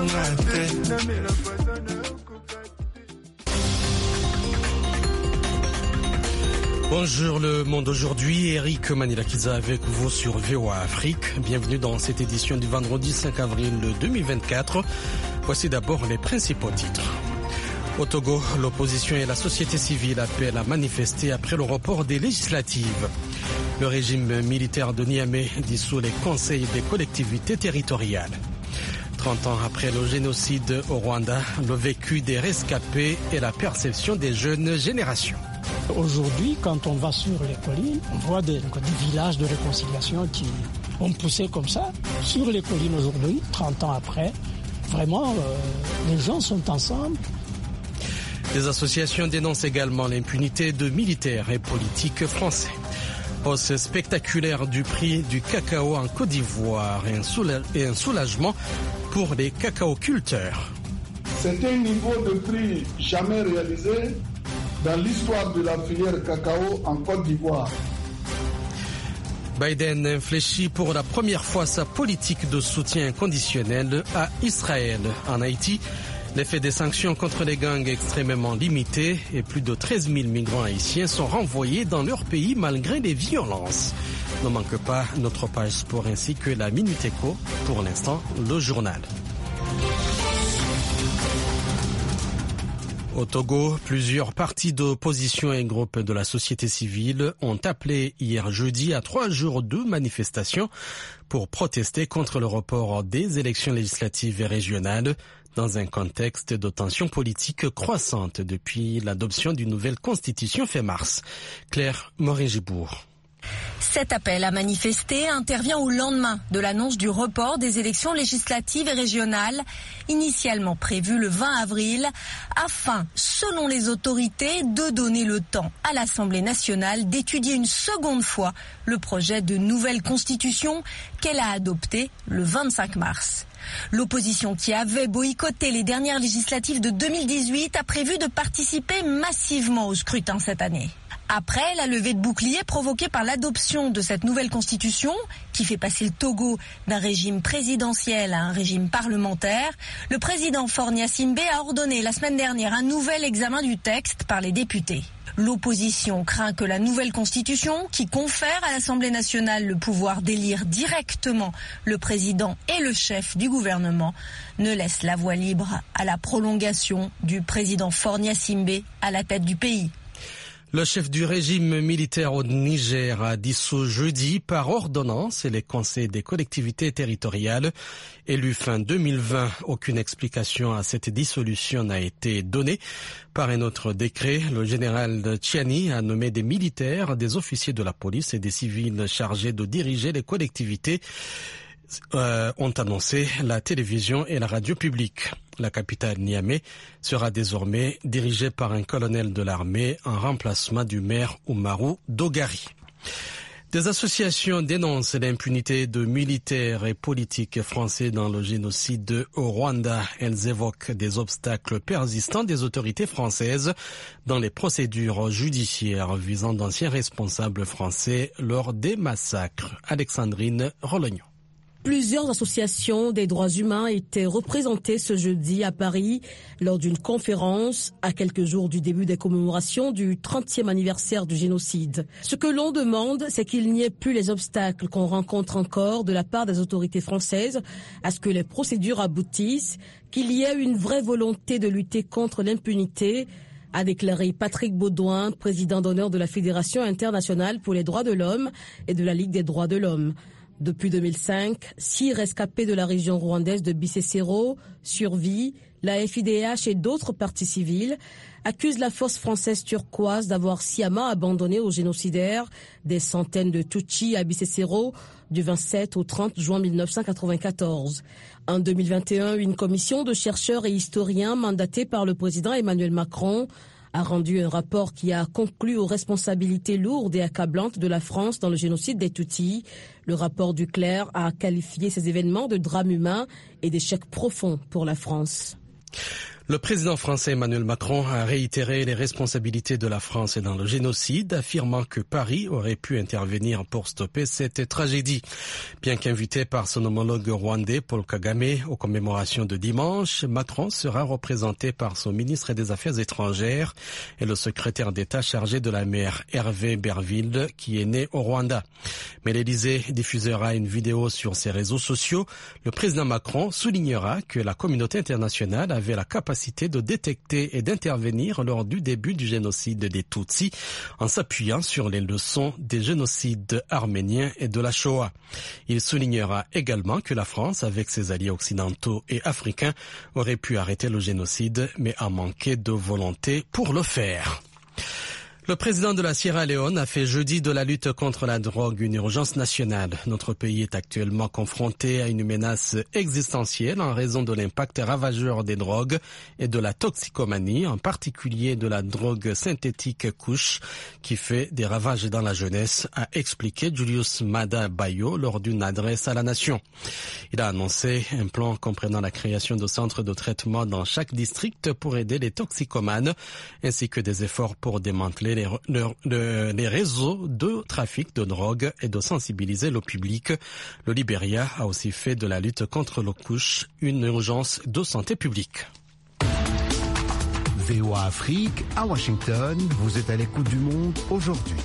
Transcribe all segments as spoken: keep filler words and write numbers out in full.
Bonjour le monde aujourd'hui, Eric Manilakiza avec vous sur V O A Afrique. Bienvenue dans cette édition du vendredi cinq avril deux mille vingt-quatre. Voici d'abord les principaux titres. Au Togo, l'opposition et la société civile appellent à manifester après le report des législatives. Le régime militaire de Niamey dissout les conseils des collectivités territoriales. trente ans après le génocide au Rwanda, le vécu des rescapés et la perception des jeunes générations. Aujourd'hui, quand on va sur les collines, on voit des, des villages de réconciliation qui ont poussé comme ça. Sur les collines aujourd'hui, trente ans après, vraiment, euh, les gens sont ensemble. Les associations dénoncent également l'impunité de militaires et politiques français. Hausse spectaculaire du prix du cacao en Côte d'Ivoire et un, soula- et un soulagement pour les cacaoculteurs. C'est un niveau de prix jamais réalisé dans l'histoire de la filière cacao en Côte d'Ivoire. Biden infléchit pour la première fois sa politique de soutien conditionnel à Israël. En Haïti, l'effet des sanctions contre les gangs est extrêmement limité et plus de treize mille migrants haïtiens sont renvoyés dans leur pays malgré les violences. Ne manque pas notre page sport ainsi que la Minute Éco. Pour l'instant, le journal. Au Togo, plusieurs partis d'opposition et groupes de la société civile ont appelé hier jeudi à trois jours de manifestations pour protester contre le report des élections législatives et régionales dans un contexte de tensions politiques croissantes depuis l'adoption d'une nouvelle constitution fin mars. Claire Morin-Gibourg. Cet appel à manifester intervient au lendemain de l'annonce du report des élections législatives et régionales, initialement prévues le vingt avril, afin, selon les autorités, de donner le temps à l'Assemblée nationale d'étudier une seconde fois le projet de nouvelle constitution qu'elle a adopté le vingt-cinq mars. L'opposition qui avait boycotté les dernières législatives de deux mille dix-huit a prévu de participer massivement au scrutin cette année. Après la levée de boucliers provoquée par l'adoption de cette nouvelle constitution, qui fait passer le Togo d'un régime présidentiel à un régime parlementaire, le président Faure Gnassingbé a ordonné la semaine dernière un nouvel examen du texte par les députés. L'opposition craint que la nouvelle constitution, qui confère à l'Assemblée nationale le pouvoir d'élire directement le président et le chef du gouvernement, ne laisse la voie libre à la prolongation du président Faure Gnassingbé à la tête du pays. Le chef du régime militaire au Niger a dissous jeudi par ordonnance les conseils des collectivités territoriales. Élu fin deux mille vingt, aucune explication à cette dissolution n'a été donnée. Par un autre décret, le général Tchiani a nommé des militaires, des officiers de la police et des civils chargés de diriger les collectivités. Euh, ont annoncé la télévision et la radio publique. La capitale Niamey sera désormais dirigée par un colonel de l'armée en remplacement du maire Oumarou Dogari. Des associations dénoncent l'impunité de militaires et politiques français dans le génocide au Rwanda. Elles évoquent des obstacles persistants des autorités françaises dans les procédures judiciaires visant d'anciens responsables français lors des massacres. Alexandrine Rolognon. Plusieurs associations des droits humains étaient représentées ce jeudi à Paris lors d'une conférence à quelques jours du début des commémorations du trentième anniversaire du génocide. Ce que l'on demande, c'est qu'il n'y ait plus les obstacles qu'on rencontre encore de la part des autorités françaises à ce que les procédures aboutissent, qu'il y ait une vraie volonté de lutter contre l'impunité, a déclaré Patrick Baudouin, président d'honneur de la Fédération internationale pour les droits de l'homme et de la Ligue des droits de l'homme. Depuis deux mille cinq, six rescapés de la région rwandaise de Bisesero, Survie, la F I D H et d'autres partis civils accusent la force française turquoise d'avoir sciemment abandonné aux génocidaires des centaines de Tutsis à Bisesero du vingt-sept au trente juin mille neuf cent quatre-vingt-quatorze. En deux mille vingt et un, une commission de chercheurs et historiens mandatée par le président Emmanuel Macron a rendu un rapport qui a conclu aux responsabilités lourdes et accablantes de la France dans le génocide des Tutsis. Le rapport du Clerc a qualifié ces événements de drame humain et d'échec profond pour la France. Le président français Emmanuel Macron a réitéré les responsabilités de la France dans le génocide, affirmant que Paris aurait pu intervenir pour stopper cette tragédie. Bien qu'invité par son homologue rwandais Paul Kagame aux commémorations de dimanche, Macron sera représenté par son ministre des Affaires étrangères et le secrétaire d'État chargé de la mer Hervé Berville, qui est né au Rwanda. Mais l'Élysée diffusera une vidéo sur ses réseaux sociaux. Le président Macron soulignera que la communauté internationale avait la capacité de détecter et d'intervenir lors du début du génocide des Tutsis en s'appuyant sur les leçons des génocides arméniens et de la Shoah. Il soulignera également que la France, avec ses alliés occidentaux et africains, aurait pu arrêter le génocide mais a manqué de volonté pour le faire. Le président de la Sierra Leone a fait jeudi de la lutte contre la drogue une urgence nationale. Notre pays est actuellement confronté à une menace existentielle en raison de l'impact ravageur des drogues et de la toxicomanie, en particulier de la drogue synthétique Kush, qui fait des ravages dans la jeunesse, a expliqué Julius Maada Bio lors d'une adresse à la nation. Il a annoncé un plan comprenant la création de centres de traitement dans chaque district pour aider les toxicomanes, ainsi que des efforts pour démanteler Les, le, les réseaux de trafic de drogue et de sensibiliser le public. Le Libéria a aussi fait de la lutte contre le couche une urgence de santé publique. V O A Afrique, à Washington, vous êtes à l'écoute du monde aujourd'hui.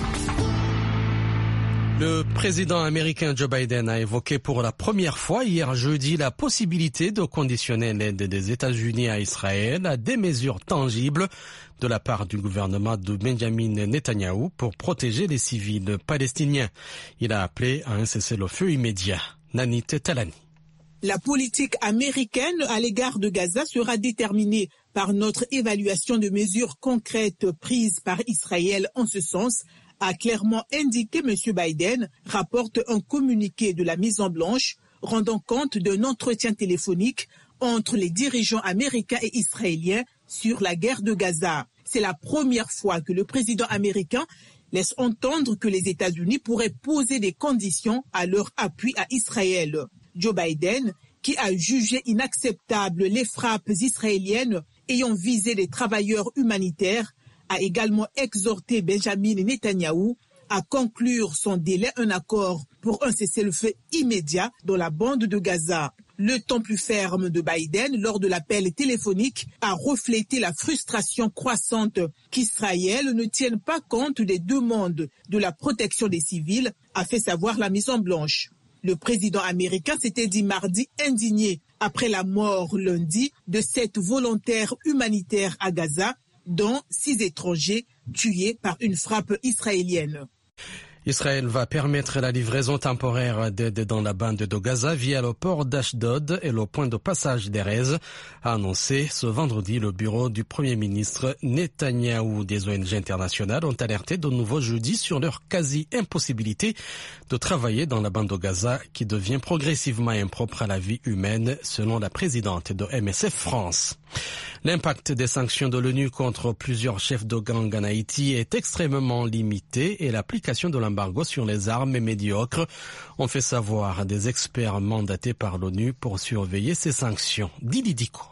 Le président américain Joe Biden a évoqué pour la première fois hier jeudi la possibilité de conditionner l'aide des États-Unis à Israël à des mesures tangibles de la part du gouvernement de Benjamin Netanyahou pour protéger les civils palestiniens. Il a appelé à un cessez-le-feu immédiat. Nanit Talani. La politique américaine à l'égard de Gaza sera déterminée par notre évaluation de mesures concrètes prises par Israël en ce sens, a clairement indiqué M. Biden, rapporte un communiqué de la Maison-Blanche rendant compte d'un entretien téléphonique entre les dirigeants américains et israéliens sur la guerre de Gaza. C'est la première fois que le président américain laisse entendre que les États-Unis pourraient poser des conditions à leur appui à Israël. Joe Biden, qui a jugé inacceptables les frappes israéliennes ayant visé les travailleurs humanitaires, a également exhorté Benjamin Netanyahou à conclure sans délai un accord pour un cessez-le-feu immédiat dans la bande de Gaza. Le ton plus ferme de Biden lors de l'appel téléphonique a reflété la frustration croissante qu'Israël ne tienne pas compte des demandes de la protection des civils, a fait savoir la Maison-Blanche. Le président américain s'était dit mardi indigné après la mort lundi de sept volontaires humanitaires à Gaza, dont six étrangers tués par une frappe israélienne. Israël va permettre la livraison temporaire d'aide dans la bande de Gaza via le port d'Ashdod et le point de passage d'Erez, a annoncé ce vendredi le bureau du Premier ministre Netanyahou. Des O N G internationales ont alerté de nouveau jeudi sur leur quasi-impossibilité de travailler dans la bande de Gaza qui devient progressivement impropre à la vie humaine, selon la présidente de M S F France. L'impact des sanctions de l'ONU contre plusieurs chefs de gang en Haïti est extrêmement limité et l'application de l'embargo sur les armes est médiocre, ont fait savoir des experts mandatés par l'ONU pour surveiller ces sanctions. Didi Diko.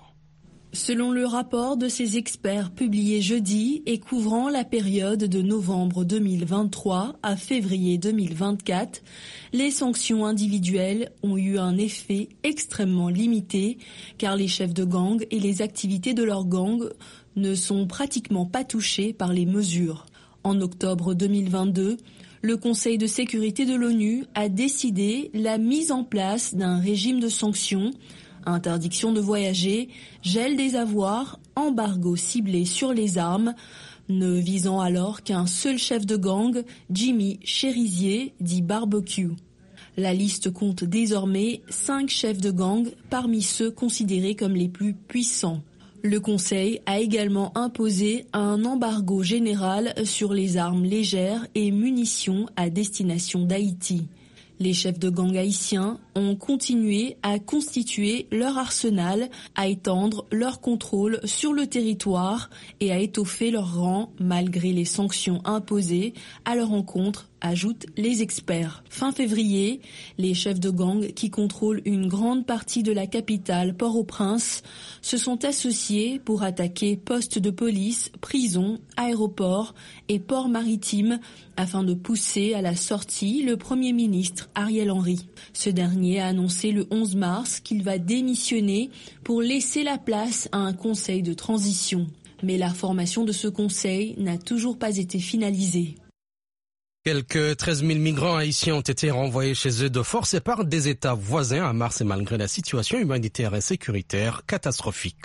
Selon le rapport de ces experts publié jeudi et couvrant la période de novembre deux mille vingt-trois à février deux mille vingt-quatre, les sanctions individuelles ont eu un effet extrêmement limité car les chefs de gang et les activités de leurs gangs ne sont pratiquement pas touchés par les mesures. En octobre deux mille vingt-deux, le Conseil de sécurité de l'ONU a décidé la mise en place d'un régime de sanctions, interdiction de voyager, gel des avoirs, embargo ciblé sur les armes, ne visant alors qu'un seul chef de gang, Jimmy Cherizier, dit Barbecue. La liste compte désormais cinq chefs de gang parmi ceux considérés comme les plus puissants. Le Conseil a également imposé un embargo général sur les armes légères et munitions à destination d'Haïti. Les chefs de gang haïtiens ont continué à constituer leur arsenal, à étendre leur contrôle sur le territoire et à étoffer leurs rangs malgré les sanctions imposées à leur encontre, ajoutent les experts. Fin février, les chefs de gang qui contrôlent une grande partie de la capitale, Port-au-Prince, se sont associés pour attaquer postes de police, prisons, aéroports et ports maritimes afin de pousser à la sortie le Premier ministre Ariel Henry. Ce dernier a annoncé le onze mars qu'il va démissionner pour laisser la place à un conseil de transition. Mais la formation de ce conseil n'a toujours pas été finalisée. Quelques treize mille migrants haïtiens ont été renvoyés chez eux de force et par des États voisins à Mars et malgré la situation humanitaire et sécuritaire catastrophique.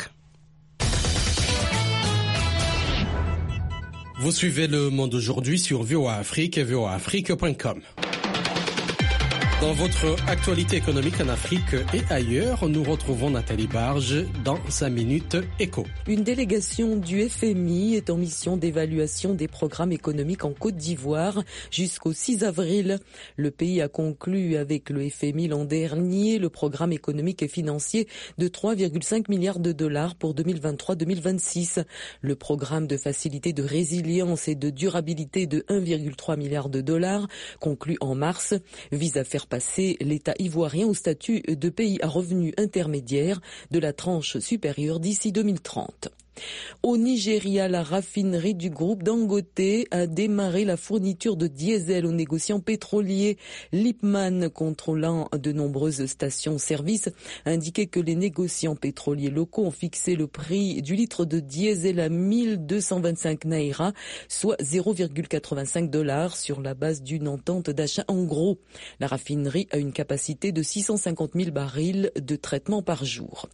Vous suivez Le Monde aujourd'hui sur V O A Afrique et V O A Afrique point com. Dans votre actualité économique en Afrique et ailleurs, nous retrouvons Nathalie Barge dans sa Minute Éco. Une délégation du F M I est en mission d'évaluation des programmes économiques en Côte d'Ivoire jusqu'au six avril. Le pays a conclu avec le F M I l'an dernier le programme économique et financier de trois virgule cinq milliards de dollars pour deux mille vingt-trois deux mille vingt-six. Le programme de facilité de résilience et de durabilité de un virgule trois milliard de dollars, conclu en mars, vise à faire passer l'État ivoirien au statut de pays à revenus intermédiaires de la tranche supérieure d'ici deux mille trente. Au Nigeria, la raffinerie du groupe Dangote a démarré la fourniture de diesel aux négociants pétroliers. Lipman, contrôlant de nombreuses stations-service, a indiqué que les négociants pétroliers locaux ont fixé le prix du litre de diesel à mille deux cent vingt-cinq naira, soit zéro virgule quatre-vingt-cinq dollars sur la base d'une entente d'achat en gros. La raffinerie a une capacité de six cent cinquante mille barils de traitement par jour.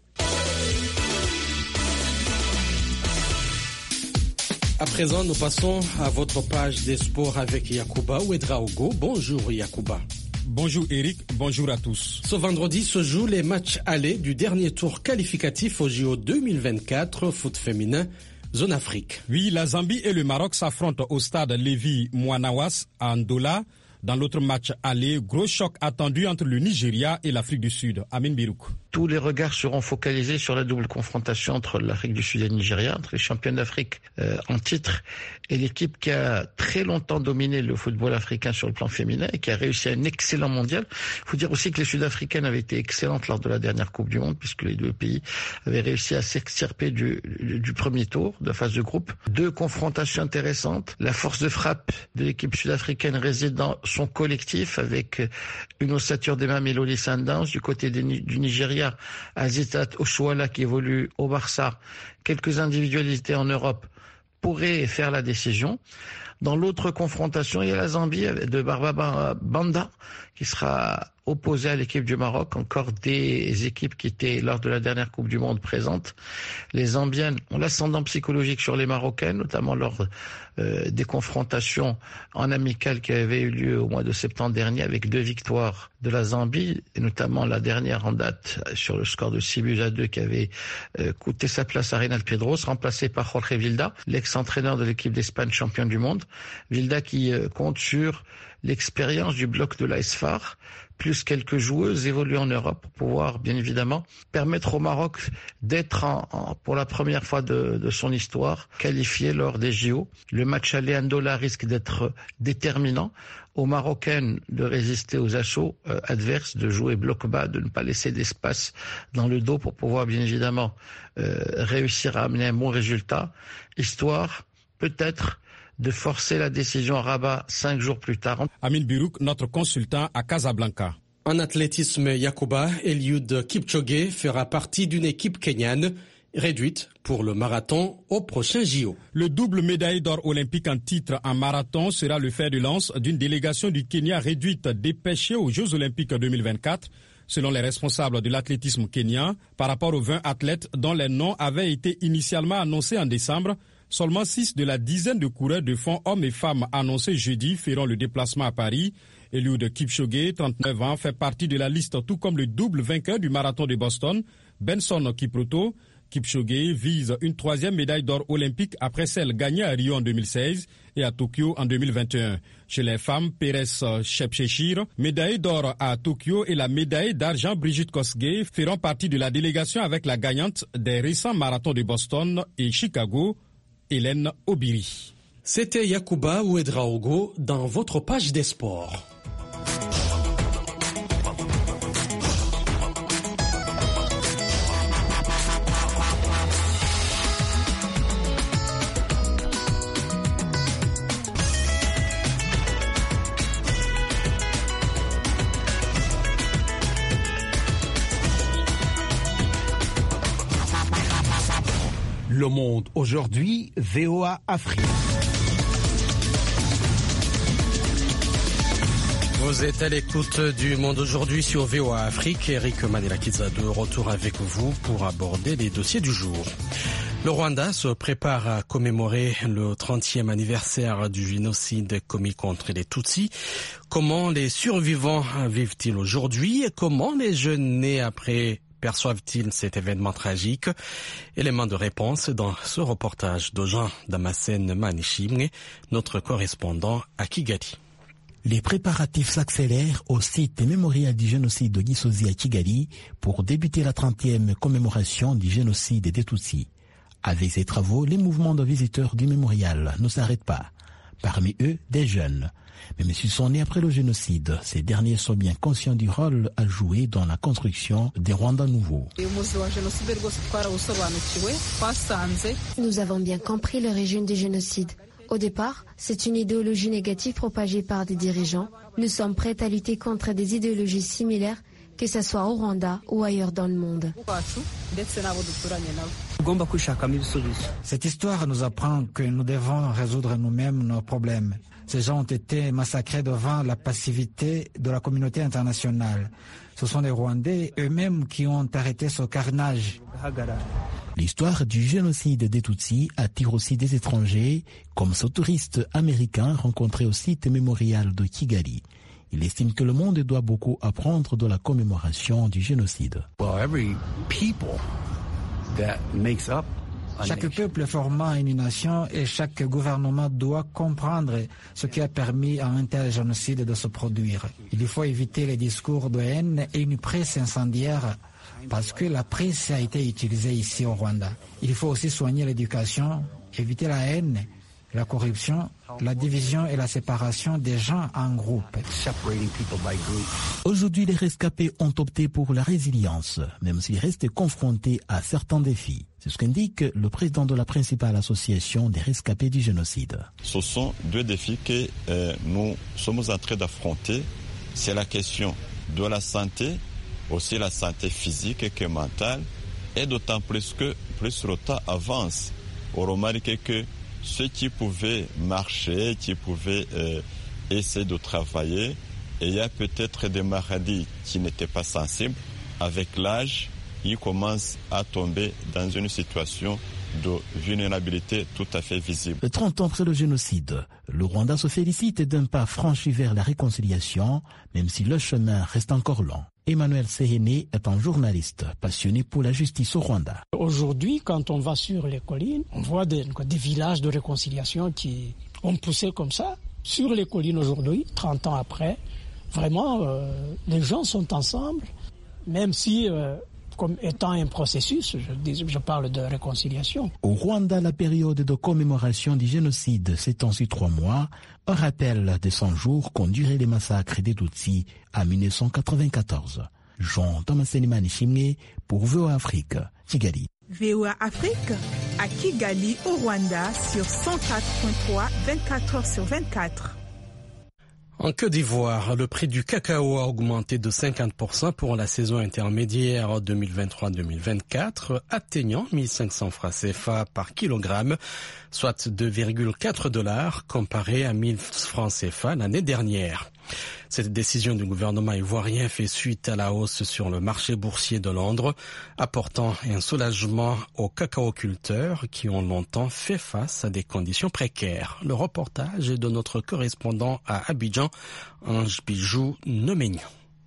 À présent, nous passons à votre page des sports avec Yacouba Ouedraogo. Bonjour Yacouba. Bonjour Eric, bonjour à tous. Ce vendredi se jouent les matchs allés du dernier tour qualificatif au J O deux mille vingt-quatre foot féminin zone Afrique. Oui, la Zambie et le Maroc s'affrontent au stade Lévi Mouanawas à Ndola. Dans l'autre match aller, gros choc attendu entre le Nigeria et l'Afrique du Sud. Amin Birouk. Tous les regards seront focalisés sur la double confrontation entre l'Afrique du Sud et le Nigeria, entre les championnes d'Afrique euh, en titre et l'équipe qui a très longtemps dominé le football africain sur le plan féminin et qui a réussi un excellent mondial. Il faut dire aussi que les Sud-Africaines avaient été excellentes lors de la dernière Coupe du Monde puisque les deux pays avaient réussi à s'extirper du, du, du premier tour de phase de groupe. Deux confrontations intéressantes. La force de frappe de l'équipe sud-africaine réside dans son collectif avec une ossature d'Emma Melody Sundowns du côté des, du Nigeria, Azitat Oshuala qui évolue au Barça. Quelques individualités en Europe pourraient faire la décision. Dans l'autre confrontation, il y a la Zambie de Barbara Banda qui sera opposée à l'équipe du Maroc, encore des équipes qui étaient lors de la dernière Coupe du Monde présentes. Les Zambiennes ont l'ascendant psychologique sur les Marocaines, notamment lors euh, des confrontations en amical qui avaient eu lieu au mois de septembre dernier avec deux victoires de la Zambie, et notamment la dernière en date sur le score de six buts à deux qui avait euh, coûté sa place à Reynald Pedros, remplacé par Jorge Vilda, l'ex-entraîneur de l'équipe d'Espagne championne du monde. Vilda qui euh, compte sur l'expérience du bloc de l'A S F A R, plus quelques joueuses évoluées en Europe pour pouvoir, bien évidemment, permettre au Maroc d'être, en, en, pour la première fois de, de son histoire, qualifié lors des J O. Le match aller à Ndola risque d'être déterminant. Aux Marocaines de résister aux assauts euh, adverses, de jouer bloc bas, de ne pas laisser d'espace dans le dos pour pouvoir, bien évidemment, euh, réussir à amener un bon résultat, histoire, peut-être, de forcer la décision à Rabat cinq jours plus tard. Amin Birouk, notre consultant à Casablanca. En athlétisme, Yacouba, Eliud Kipchoge fera partie d'une équipe kenyane réduite pour le marathon au prochain J O. Le double médaillé d'or olympique en titre en marathon sera le fer de lance d'une délégation du Kenya réduite dépêchée aux Jeux olympiques deux mille vingt-quatre. Selon les responsables de l'athlétisme kenyan, par rapport aux vingt athlètes dont les noms avaient été initialement annoncés en décembre, seulement six de la dizaine de coureurs de fond hommes et femmes annoncés jeudi feront le déplacement à Paris. Eliud Kipchoge, trente-neuf ans, fait partie de la liste, tout comme le double vainqueur du marathon de Boston, Benson Kipruto, Kipchoge vise une troisième médaille d'or olympique après celle gagnée à Rio en deux mille seize et à Tokyo en deux mille vingt et un. Chez les femmes, Pérez Shepchechir, médaille d'or à Tokyo, et la médaille d'argent Brigitte Kosgei feront partie de la délégation avec la gagnante des récents marathons de Boston et Chicago, Hélène Obiri. C'était Yacouba Ouedraogo dans votre page des sports. Le Monde aujourd'hui, V O A Afrique. Vous êtes à l'écoute du Monde aujourd'hui sur V O A Afrique. Eric Manelakiza de retour avec vous pour aborder les dossiers du jour. Le Rwanda se prépare à commémorer le trentième anniversaire du génocide commis contre les Tutsis. Comment les survivants vivent-ils aujourd'hui et comment les jeunes nés après perçoivent-ils cet événement tragique? Élément de réponse dans ce reportage de Jean Damascène Manishimwe, notre correspondant à Kigali. Les préparatifs s'accélèrent au site mémorial du génocide de Gisozi à Kigali pour débuter la trentième commémoration du génocide des Tutsis. Avec ces travaux, les mouvements de visiteurs du mémorial ne s'arrêtent pas. Parmi eux, des jeunes. Même s'ils sont nés après le génocide, ces derniers sont bien conscients du rôle à jouer dans la construction des Rwandais nouveaux. Nous avons bien compris l'origine du génocide. Au départ, c'est une idéologie négative propagée par des dirigeants. Nous sommes prêts à lutter contre des idéologies similaires, que ce soit au Rwanda ou ailleurs dans le monde. Cette histoire nous apprend que nous devons résoudre nous-mêmes nos problèmes. Ces gens ont été massacrés devant la passivité de la communauté internationale. Ce sont les Rwandais eux-mêmes qui ont arrêté ce carnage. L'histoire du génocide des Tutsis attire aussi des étrangers, comme ce touriste américain rencontré au site mémorial de Kigali. Il estime que le monde doit beaucoup apprendre de la commémoration du génocide. Chaque peuple formant une nation et chaque gouvernement doit comprendre ce qui a permis à un tel génocide de se produire. Il faut éviter les discours de haine et une presse incendiaire parce que la presse a été utilisée ici au Rwanda. Il faut aussi soigner l'éducation, éviter la haine, la corruption, la division et la séparation des gens en groupes. Aujourd'hui, les rescapés ont opté pour la résilience, même s'ils restent confrontés à certains défis. C'est ce qu'indique le président de la principale association des rescapés du génocide. Ce sont deux défis que euh, nous sommes en train d'affronter. C'est la question de la santé, aussi la santé physique et mentale, et d'autant plus que plus le temps avance. On remarque que ceux qui pouvaient marcher, qui pouvaient euh, essayer de travailler, et il y a peut-être des maladies qui n'étaient pas sensibles. Avec l'âge, ils commencent à tomber dans une situation de vulnérabilité tout à fait visible. trente ans après le génocide, le Rwanda se félicite d'un pas franchi vers la réconciliation, même si le chemin reste encore long. Emmanuel Sehene est un journaliste passionné pour la justice au Rwanda. Aujourd'hui, quand on va sur les collines, on voit des, des villages de réconciliation qui ont poussé comme ça. Sur les collines aujourd'hui, trente ans après, vraiment, euh, les gens sont ensemble, même si... Euh, comme étant un processus, je, je parle de réconciliation. Au Rwanda, la période de commémoration du génocide s'étend sur trois mois, un rappel des cent jours qu'ont duré les massacres des Tutsis en mille neuf cent quatre-vingt-quatorze. Jean Damascène Manishimwe pour V O A Afrique, Kigali. V O A Afrique à Kigali, au Rwanda, sur cent quatre point trois, vingt-quatre heures sur vingt-quatre. En Côte d'Ivoire, le prix du cacao a augmenté de cinquante pour cent pour la saison intermédiaire deux mille vingt-trois deux mille vingt-quatre, atteignant mille cinq cents francs C F A par kilogramme, soit deux virgule quatre dollars comparé à mille francs C F A l'année dernière. Cette décision du gouvernement ivoirien fait suite à la hausse sur le marché boursier de Londres, apportant un soulagement aux cacaoculteurs qui ont longtemps fait face à des conditions précaires. Le reportage est de notre correspondant à Abidjan, Ange Bijou Noménian.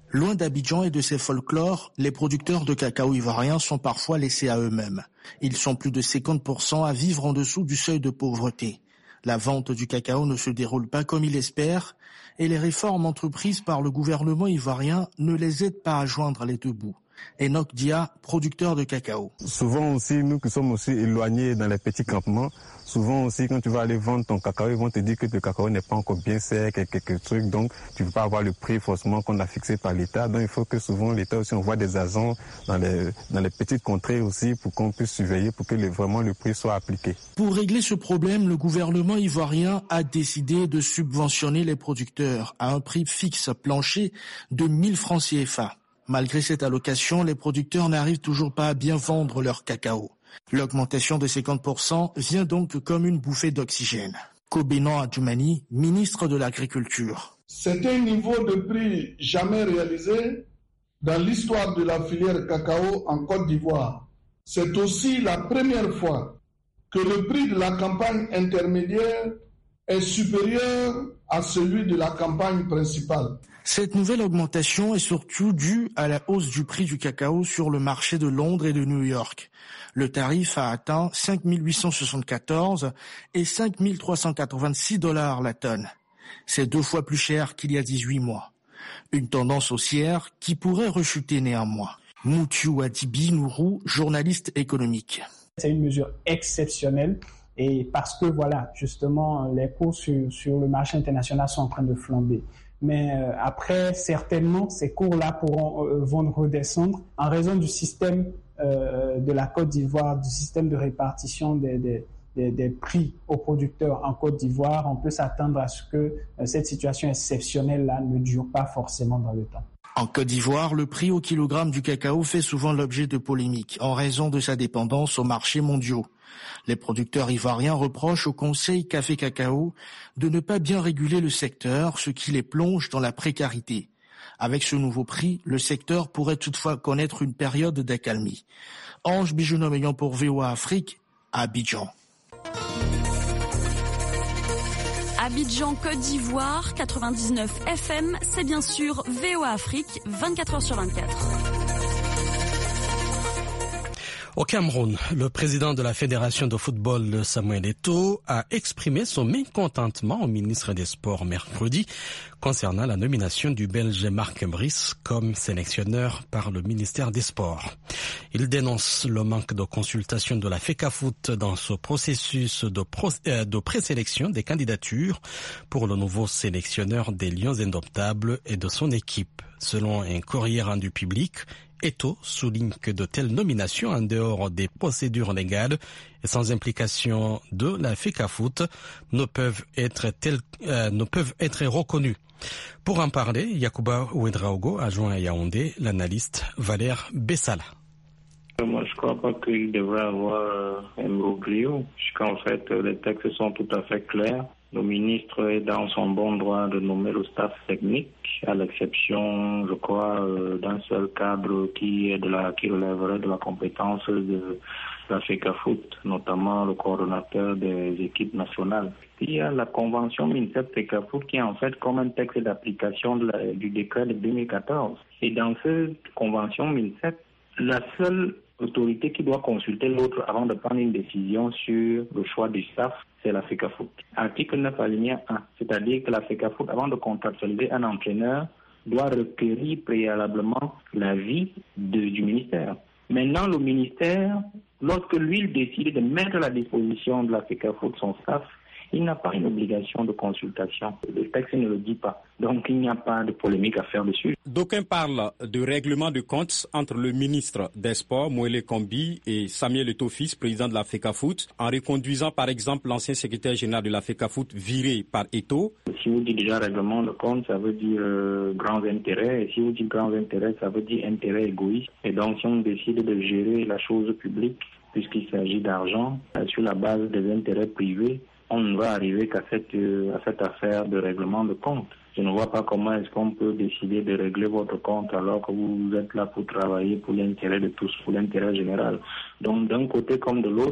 Loin d'Abidjan et de ses folklores, les producteurs de cacao ivoiriens sont parfois laissés à eux-mêmes. Ils sont plus de cinquante pour cent à vivre en dessous du seuil de pauvreté. La vente du cacao ne se déroule pas comme il espère et les réformes entreprises par le gouvernement ivoirien ne les aident pas à joindre les deux bouts. Enoch Dia, producteur de cacao. Souvent aussi, nous qui sommes aussi éloignés dans les petits campements, souvent aussi quand tu vas aller vendre ton cacao, ils vont te dire que le cacao n'est pas encore bien sec et quelques trucs, donc tu ne peux pas avoir le prix forcément qu'on a fixé par l'État. Donc il faut que souvent l'État aussi envoie des agents dans les, dans les petites contrées aussi pour qu'on puisse surveiller, pour que le, vraiment le prix soit appliqué. Pour régler ce problème, le gouvernement ivoirien a décidé de subventionner les producteurs à un prix fixe plancher de mille francs C F A. Malgré cette allocation, les producteurs n'arrivent toujours pas à bien vendre leur cacao. L'augmentation de cinquante pour cent vient donc comme une bouffée d'oxygène. Kobenan Adjoumani, ministre de l'Agriculture. C'est un niveau de prix jamais réalisé dans l'histoire de la filière cacao en Côte d'Ivoire. C'est aussi la première fois que le prix de la campagne intermédiaire est supérieur à celui de la campagne principale. Cette nouvelle augmentation est surtout due à la hausse du prix du cacao sur le marché de Londres et de New York. Le tarif a atteint cinq mille huit cent soixante-quatorze et cinq mille trois cent quatre-vingt-six dollars la tonne. C'est deux fois plus cher qu'il y a dix-huit mois. Une tendance haussière qui pourrait rechuter néanmoins. Moutiu Adibi Nourou, journaliste économique. C'est une mesure exceptionnelle. Et parce que, voilà, justement, les cours sur, sur le marché international sont en train de flamber. Mais euh, après, certainement, ces cours-là pourront euh, vont redescendre en raison du système euh, de la Côte d'Ivoire, du système de répartition des, des, des, des prix aux producteurs en Côte d'Ivoire. On peut s'attendre à ce que euh, cette situation exceptionnelle-là ne dure pas forcément dans le temps. En Côte d'Ivoire, le prix au kilogramme du cacao fait souvent l'objet de polémiques en raison de sa dépendance aux marchés mondiaux. Les producteurs ivoiriens reprochent au Conseil Café Cacao de ne pas bien réguler le secteur, ce qui les plonge dans la précarité. Avec ce nouveau prix, le secteur pourrait toutefois connaître une période d'accalmie. Ange Bijounom ayant pour V O A Afrique, à Abidjan. Abidjan, Côte d'Ivoire, quatre-vingt-dix-neuf F M, c'est bien sûr V O A Afrique, vingt-quatre heures sur vingt-quatre. Au Cameroun, le président de la Fédération de football, Samuel Eto'o, a exprimé son mécontentement au ministre des Sports mercredi concernant la nomination du Belge Marc Brice comme sélectionneur par le ministère des Sports. Il dénonce le manque de consultation de la FECAFOOT dans ce processus de, pro, euh, de présélection des candidatures pour le nouveau sélectionneur des Lions Indomptables et de son équipe. Selon un courrier rendu public, Eto'o souligne que de telles nominations en dehors des procédures légales et sans implication de la FECAFOOT ne peuvent être telles, euh, ne peuvent être reconnues. Pour en parler, Yacouba Ouedraogo a joint à Yaoundé l'analyste Valère Bessala. Moi, je ne crois pas qu'il devrait y avoir un imbroglio, puisqu'en fait, les textes sont tout à fait clairs. Le ministre est dans son bon droit de nommer le staff technique, à l'exception, je crois, euh, d'un seul cadre qui est de la, qui relèverait de la compétence de la FECAFOOT, notamment le coordonnateur des équipes nationales. Il y a la convention MINSEP-FECAFOOT qui est en fait comme un texte d'application de la, du décret de deux mille quatorze. Et dans cette convention MINSEP, la seule autorité qui doit consulter l'autre avant de prendre une décision sur le choix du staff, c'est la FECAFOOT. Article neuf alinéa un, c'est-à-dire que la FECAFOOT, avant de contractualiser un entraîneur, doit requérir préalablement l'avis de, du ministère. Maintenant, le ministère, lorsque lui il décide de mettre à la disposition de la FECAFOOT son staff, il n'a pas une obligation de consultation. Le texte ne le dit pas. Donc, il n'y a pas de polémique à faire dessus. D'aucuns parlent de règlement de comptes entre le ministre des Sports, Moele Kombi, et Samuel Eto'o, président de la FECAFOOT, en reconduisant par exemple l'ancien secrétaire général de la FECAFOOT viré par Eto'o. Si vous dites déjà règlement de compte, ça veut dire euh, grands intérêts. Et si vous dites grands intérêts, ça veut dire intérêt égoïste. Et donc, si on décide de gérer la chose publique, puisqu'il s'agit d'argent, euh, sur la base des intérêts privés, on ne va arriver qu'à cette, euh, à cette affaire de règlement de compte. Je ne vois pas comment est-ce qu'on peut décider de régler votre compte alors que vous êtes là pour travailler pour l'intérêt de tous, pour l'intérêt général. Donc d'un côté comme de l'autre,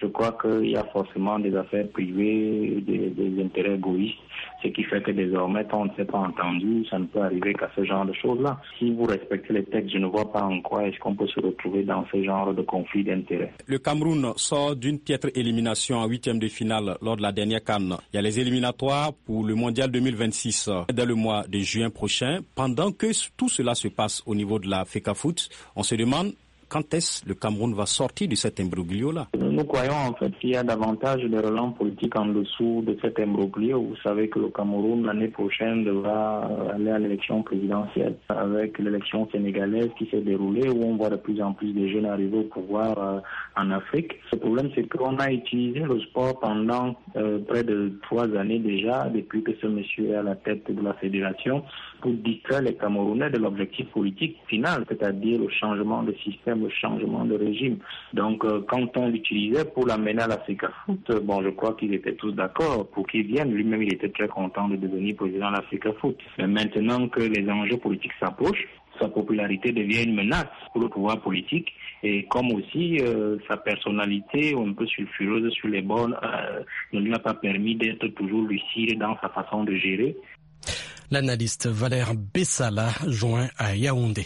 Je crois qu'il y a forcément des affaires privées, des, des intérêts égoïstes, ce qui fait que désormais, quand on ne s'est pas entendu, ça ne peut arriver qu'à ce genre de choses-là. Si vous respectez les textes, je ne vois pas en quoi est-ce qu'on peut se retrouver dans ce genre de conflit d'intérêts. Le Cameroun sort d'une piètre élimination en huitième de finale lors de la dernière CAN. Il y a les éliminatoires pour le Mondial deux mille vingt-six dès le mois de juin prochain. Pendant que tout cela se passe au niveau de la FECAFOOT, on se demande quand est-ce que le Cameroun va sortir de cet imbroglio-là? Nous croyons en fait qu'il y a davantage de relents politiques en dessous de cet imbroglio. Vous savez que le Cameroun, l'année prochaine, devra aller à l'élection présidentielle avec l'élection sénégalaise qui s'est déroulée où on voit de plus en plus de jeunes arriver au pouvoir euh, en Afrique. Le problème, c'est qu'on a utilisé le sport pendant euh, près de trois années déjà, depuis que ce monsieur est à la tête de la fédération, pour distraire les Camerounais de l'objectif politique final, c'est-à-dire le changement de système, le changement de régime. Donc, euh, quand on l'utilisait pour l'amener à la FECAFOOT, euh, bon, je crois qu'ils étaient tous d'accord pour qu'il vienne. Lui-même, il était très content de devenir président de la FECAFOOT. Mais maintenant que les enjeux politiques s'approchent, sa popularité devient une menace pour le pouvoir politique et comme aussi euh, sa personnalité un peu sulfureuse sur les bornes euh, ne lui a pas permis d'être toujours lucide dans sa façon de gérer. L'analyste Valère Bessala joint à Yaoundé.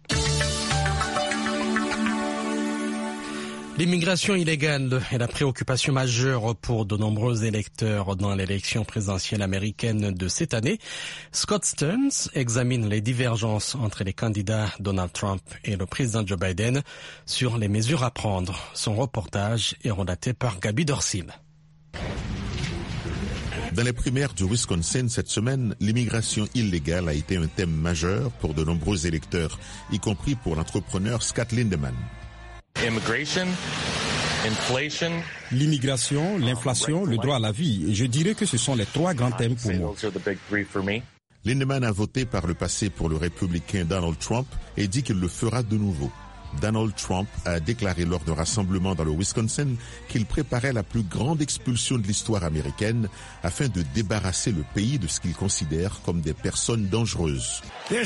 L'immigration illégale est la préoccupation majeure pour de nombreux électeurs dans l'élection présidentielle américaine de cette année. Scott Stearns examine les divergences entre les candidats Donald Trump et le président Joe Biden sur les mesures à prendre. Son reportage est relaté par Gabi Dorsil. Dans les primaires du Wisconsin cette semaine, l'immigration illégale a été un thème majeur pour de nombreux électeurs, y compris pour l'entrepreneur Scott Lindemann. L'immigration, l'inflation, le droit à la vie. Je dirais que ce sont les trois grands thèmes pour moi. Lindemann a voté par le passé pour le républicain Donald Trump et dit qu'il le fera de nouveau. Donald Trump a déclaré lors d'un rassemblement dans le Wisconsin qu'il préparait la plus grande expulsion de l'histoire américaine afin de débarrasser le pays de ce qu'il considère comme des personnes dangereuses.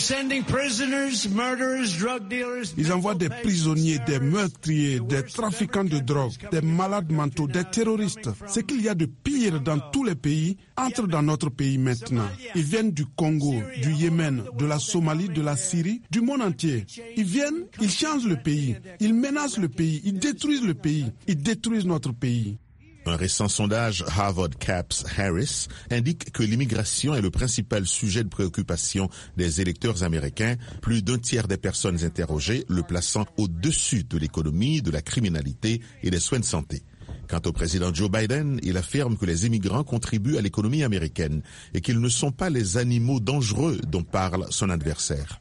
Ils envoient des prisonniers, des meurtriers, des trafiquants de drogue, des malades mentaux, des terroristes. Ce qu'il y a de pire dans tous les pays entre dans notre pays maintenant. Ils viennent du Congo, du Yémen, de la Somalie, de la Syrie, du monde entier. Ils viennent, ils changent le pays, ils menacent le pays, ils détruisent le pays, ils détruisent notre pays. Un récent sondage Harvard Caps Harris indique que l'immigration est le principal sujet de préoccupation des électeurs américains, plus d'un tiers des personnes interrogées le plaçant au-dessus de l'économie, de la criminalité et des soins de santé. Quant au président Joe Biden, il affirme que les immigrants contribuent à l'économie américaine et qu'ils ne sont pas les animaux dangereux dont parle son adversaire.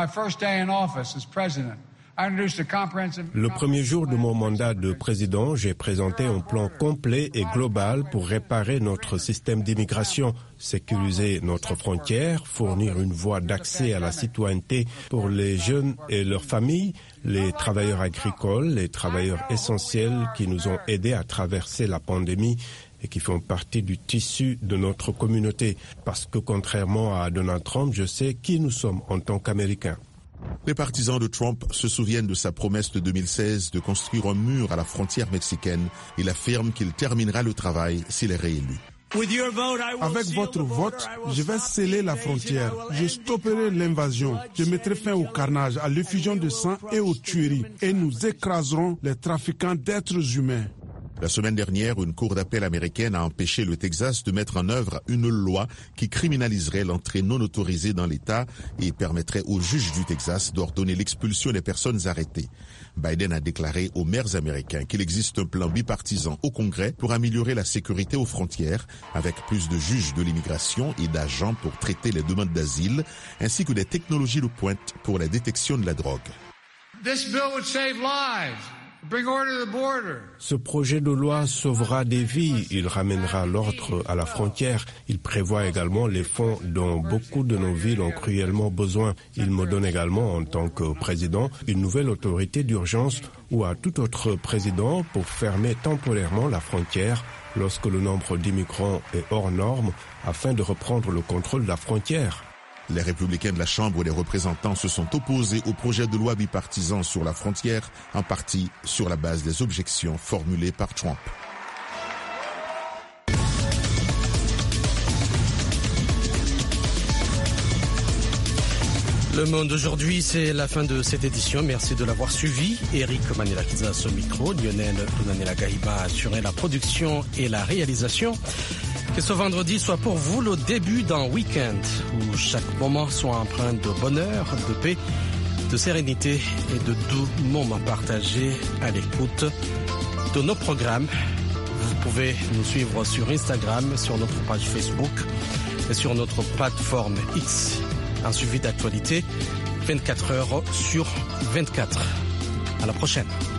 Le premier jour de mon mandat de président, j'ai présenté un plan complet et global pour réparer notre système d'immigration, sécuriser notre frontière, fournir une voie d'accès à la citoyenneté pour les jeunes et leurs familles, les travailleurs agricoles, les travailleurs essentiels qui nous ont aidés à traverser la pandémie et qui font partie du tissu de notre communauté. Parce que contrairement à Donald Trump, je sais qui nous sommes en tant qu'Américains. Les partisans de Trump se souviennent de sa promesse de deux mille seize de construire un mur à la frontière mexicaine. Il affirme qu'il terminera le travail s'il est réélu. Avec votre vote, je vais sceller la frontière. Je stopperai l'invasion. Je mettrai fin au carnage, à l'effusion de sang et aux tueries. Et nous écraserons les trafiquants d'êtres humains. La semaine dernière, une cour d'appel américaine a empêché le Texas de mettre en œuvre une loi qui criminaliserait l'entrée non autorisée dans l'État et permettrait aux juges du Texas d'ordonner l'expulsion des personnes arrêtées. Biden a déclaré aux maires américains qu'il existe un plan bipartisan au Congrès pour améliorer la sécurité aux frontières, avec plus de juges de l'immigration et d'agents pour traiter les demandes d'asile, ainsi que des technologies de pointe pour la détection de la drogue. This bill would save lives. Ce projet de loi sauvera des vies, il ramènera l'ordre à la frontière. Il prévoit également les fonds dont beaucoup de nos villes ont cruellement besoin. Il me donne également, en tant que président, une nouvelle autorité d'urgence ou à tout autre président pour fermer temporairement la frontière lorsque le nombre d'immigrants est hors norme afin de reprendre le contrôle de la frontière. Les républicains de la Chambre des représentants se sont opposés au projet de loi bipartisan sur la frontière, en partie sur la base des objections formulées par Trump. Le Monde aujourd'hui, c'est la fin de cette édition. Merci de l'avoir suivi. Eric Manelakiza au micro, Lionel Lunanela Gahiba a assuré la production et la réalisation. Que ce vendredi soit pour vous le début d'un week-end où chaque moment soit empreint de bonheur, de paix, de sérénité et de doux moments partagés à l'écoute de nos programmes. Vous pouvez nous suivre sur Instagram, sur notre page Facebook et sur notre plateforme X. Un suivi d'actualité vingt-quatre heures sur vingt-quatre. À la prochaine.